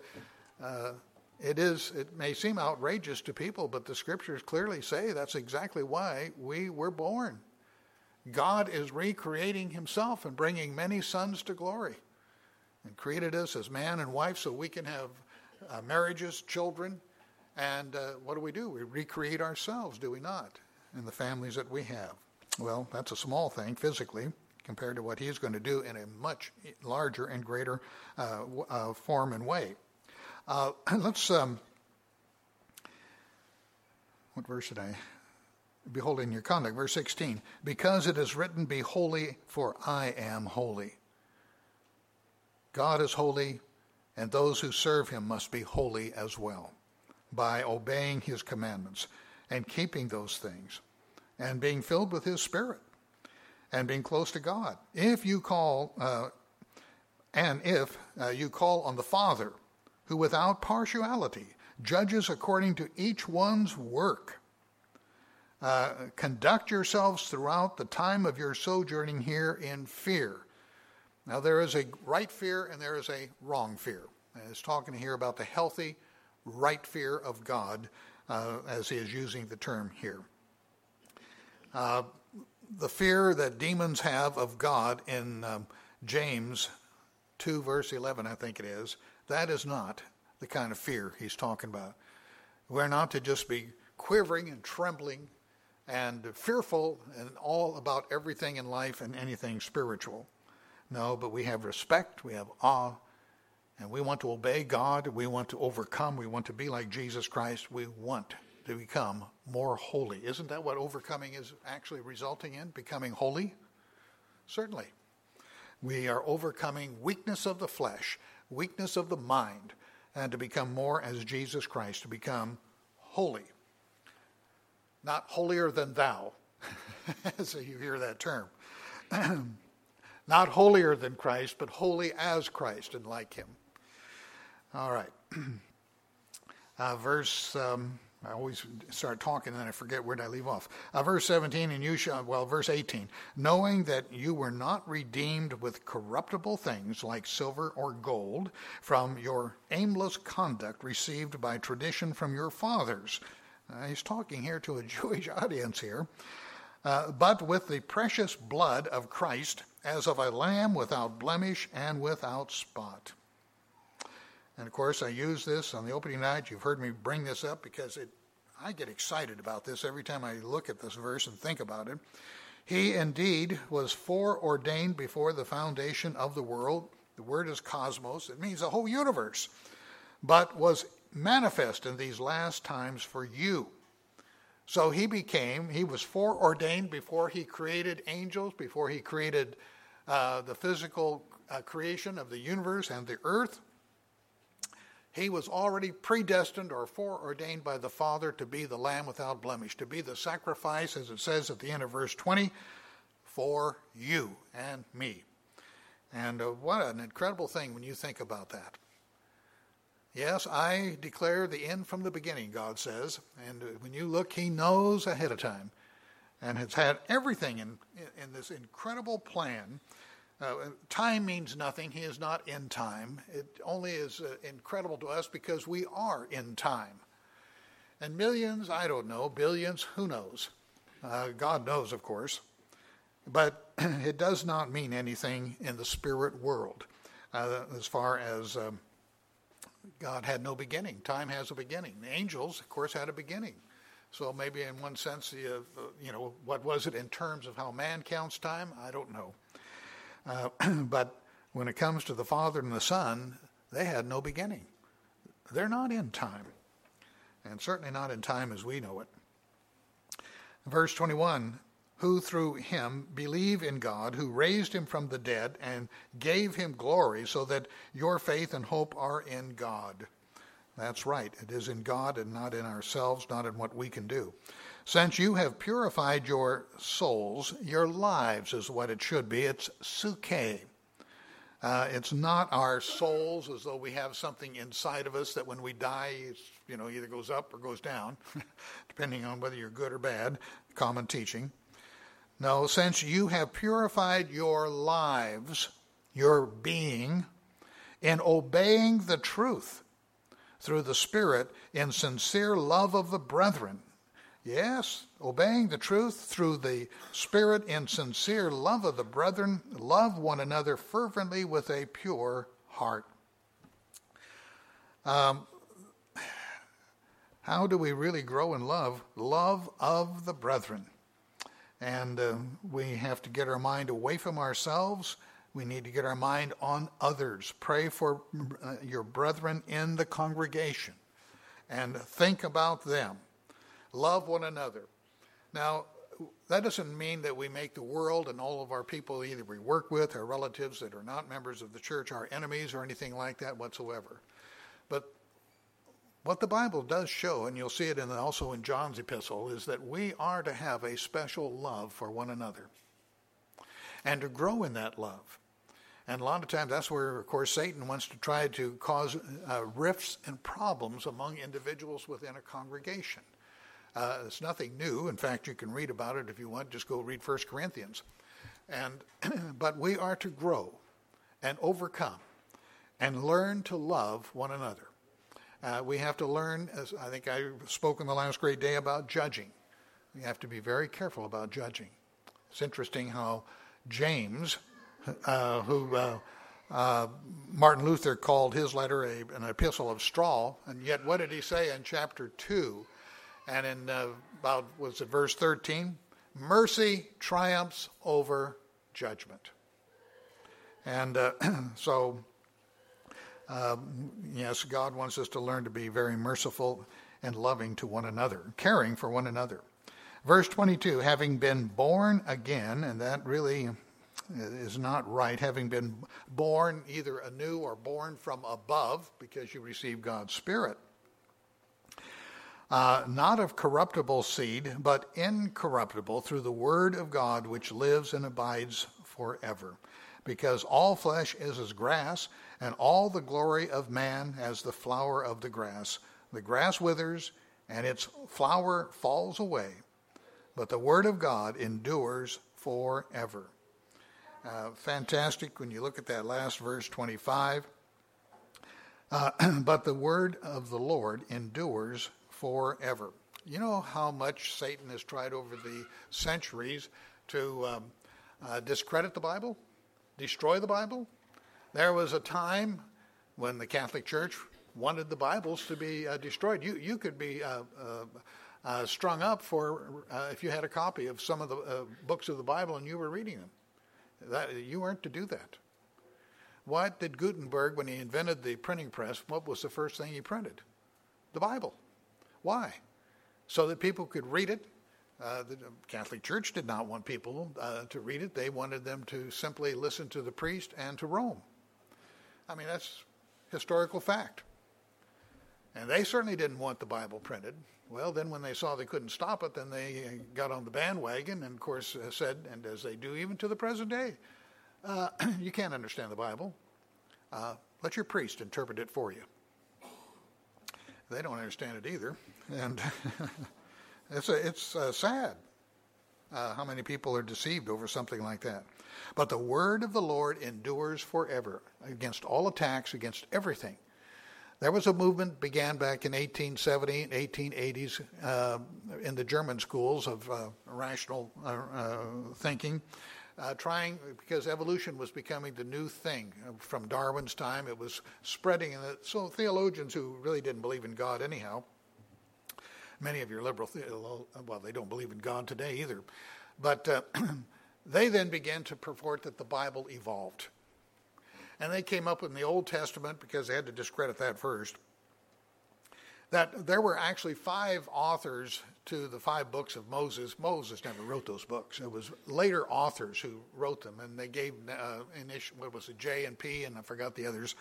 it may seem outrageous to people, but the scriptures clearly say that's exactly why we were born. God is recreating himself and bringing many sons to glory, and created us as man and wife so we can have marriages, children, and what do? We recreate ourselves, do we not, in the families that we have. Well, that's a small thing physically compared to what he's going to do in a much larger and greater form and way. Let's, what verse did I? Behold in your conduct, verse 16. Because it is written, be holy, for I am holy. God is holy, and those who serve him must be holy as well, by obeying his commandments and keeping those things, and being filled with his Spirit, and being close to God. If you call, you call on the Father, who without partiality judges according to each one's work, conduct yourselves throughout the time of your sojourning here in fear. Now, there is a right fear and there is a wrong fear. And it's talking here about the healthy, right fear of God, as he is using the term here. The fear that demons have of God in James 2, verse 11, I think it is, that is not the kind of fear he's talking about. We're not to just be quivering and trembling and fearful and all about everything in life and anything spiritual. No, but we have respect, we have awe, and we want to obey God, we want to overcome, we want to be like Jesus Christ, we want to become more holy. Isn't that what overcoming is actually resulting in, becoming holy? Certainly. We are overcoming weakness of the flesh, weakness of the mind, and to become more as Jesus Christ, to become holy. Not holier than thou, so you hear that term. Not holier than Christ, but holy as Christ and like him. All right. I always start talking and then I forget where did I leave off. Verse 17, verse 18. Knowing that you were not redeemed with corruptible things like silver or gold from your aimless conduct received by tradition from your fathers. He's talking here to a Jewish audience here. But with the precious blood of Christ, as of a lamb without blemish and without spot. And of course, I use this on the opening night. You've heard me bring this up because I get excited about this every time I look at this verse and think about it. He indeed was foreordained before the foundation of the world. The word is cosmos. It means the whole universe. But was manifest in these last times for you. So he was foreordained before he created angels, before he created the physical creation of the universe and the earth. He was already predestined or foreordained by the Father to be the Lamb without blemish, to be the sacrifice, as it says at the end of verse 20, for you and me. And what an incredible thing when you think about that. Yes, I declare the end from the beginning, God says. And when you look, he knows ahead of time and has had everything in this incredible plan. Time means nothing. He is not in time. It only is incredible to us because we are in time. And millions, I don't know, billions, who knows? God knows, of course. But it does not mean anything in the spirit world as far as God had no beginning. Time has a beginning. The angels, of course, had a beginning. So maybe in one sense, what was it in terms of how man counts time? I don't know. But when it comes to the Father and the Son, they had no beginning. They're not in time, and certainly not in time as we know it. Verse 21, who through him believe in God, who raised him from the dead and gave him glory, so that your faith and hope are in God. That's right. It is in God and not in ourselves, not in what we can do. Since you have purified your souls, your lives is what it should be. It's psuche. It's not our souls as though we have something inside of us that when we die, either goes up or goes down, depending on whether you're good or bad, common teaching. No, since you have purified your lives, your being, in obeying the truth through the Spirit in sincere love of the brethren. Yes, obeying the truth through the Spirit in sincere love of the brethren, love one another fervently with a pure heart. How do we really grow in love? Love of the brethren. And we have to get our mind away from ourselves. We need to get our mind on others. Pray for your brethren in the congregation and think about them. Love one another. Now, that doesn't mean that we make the world and all of our people either we work with or relatives that are not members of the church our enemies or anything like that whatsoever. But what the Bible does show, and you'll see it also in John's epistle, is that we are to have a special love for one another and to grow in that love. And a lot of times that's where, of course, Satan wants to try to cause rifts and problems among individuals within a congregation. It's nothing new. In fact, you can read about it if you want. Just go read 1 Corinthians. But we are to grow and overcome and learn to love one another. We have to learn, as I think I spoke in the last great day, about judging. We have to be very careful about judging. It's interesting how James, who Martin Luther called his letter an epistle of straw, and yet what did he say in chapter 2? And in verse 13? Mercy triumphs over judgment. And yes, God wants us to learn to be very merciful and loving to one another, caring for one another. Verse 22, having been born again, and that really is not right, having been born either anew or born from above, because you receive God's Spirit. Not of corruptible seed, but incorruptible, through the word of God, which lives and abides forever. Because all flesh is as grass, and all the glory of man as the flower of the grass. The grass withers, and its flower falls away, but the word of God endures forever. Fantastic when you look at that last verse, 25. But the word of the Lord endures forever. You know how much Satan has tried over the centuries to discredit the Bible, destroy the Bible? There was a time when the Catholic Church wanted the Bibles to be destroyed. You could be strung up for if you had a copy of some of the books of the Bible and you were reading them. You weren't to do that. What did Gutenberg, when he invented the printing press, what was the first thing he printed? the Bible. Why? So that people could read it. The Catholic Church did not want people to read it. They wanted them to simply listen to the priest and to Rome. I mean, that's historical fact. And they certainly didn't want the Bible printed. Well, then when they saw they couldn't stop it, then they got on the bandwagon and, of course, said, and as they do even to the present day, you can't understand the Bible. Let your priest interpret it for you. They don't understand it either. And it's sad how many people are deceived over something like that. But the word of the Lord endures forever against all attacks, against everything. There was a movement began back in 1870 and 1880s in the German schools of rational thinking, trying, because evolution was becoming the new thing. From Darwin's time, it was spreading. So theologians who really didn't believe in God anyhow, many of your liberal, well, they don't believe in God today either, but they then began to purport that the Bible evolved. And they came up in the Old Testament, because they had to discredit that first, that there were actually 5 authors to the 5 books of Moses. Moses never wrote those books. It was later authors who wrote them, and they gave what was it, J and P, and I forgot the others.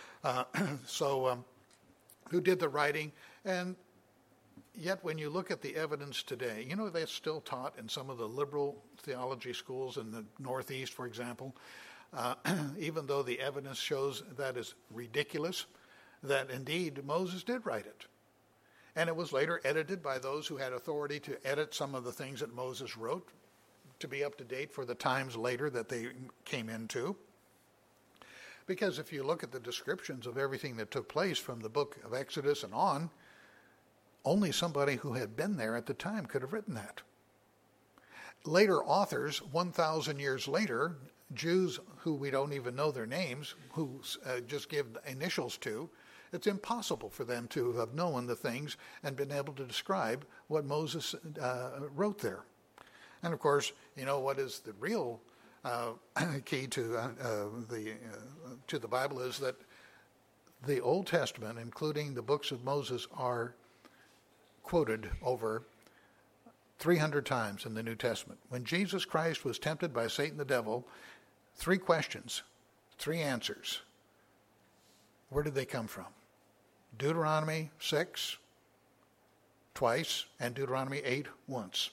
Who did the writing? And yet, when you look at the evidence today, you know, they're still taught in some of the liberal theology schools in the Northeast, for example, even though the evidence shows that is ridiculous, that indeed Moses did write it. And it was later edited by those who had authority to edit some of the things that Moses wrote to be up to date for the times later that they came into. Because if you look at the descriptions of everything that took place from the book of Exodus and on, only somebody who had been there at the time could have written that. Later authors, 1,000 years later, Jews who we don't even know their names, who just give initials to, it's impossible for them to have known the things and been able to describe what Moses wrote there. And of course, you know what is the real key to the Bible is that the Old Testament, including the books of Moses, are quoted over 300 times in the New Testament. When Jesus Christ was tempted by Satan the devil, 3 questions, 3 answers. Where did they come from? Deuteronomy 6, twice, and Deuteronomy 8, once.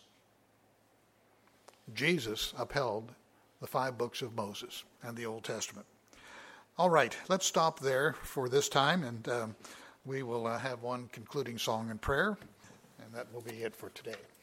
Jesus upheld the 5 books of Moses and the Old Testament. All right, let's stop there for this time, and we will have one concluding song and prayer, and that will be it for today.